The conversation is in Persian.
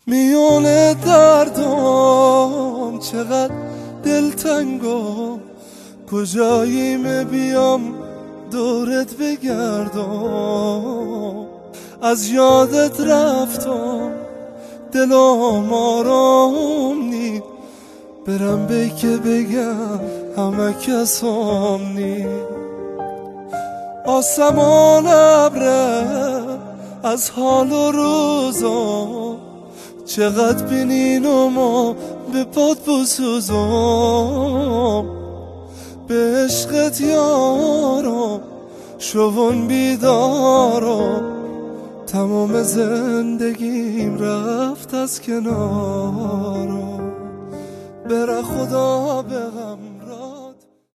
میونه دردم چقدر دلتنگم، کجاییم بیام دورت بگردم. از یادت رفتم دلم آرام نی، برم به که بگم همه کسام نی. آسمان ابره از حال و روزا، چقدر بینین و ما به پاد بسوزم. به عشقت یارم شون بیدارم، تمام زندگیم رفت از کنارم. بره خدا به غم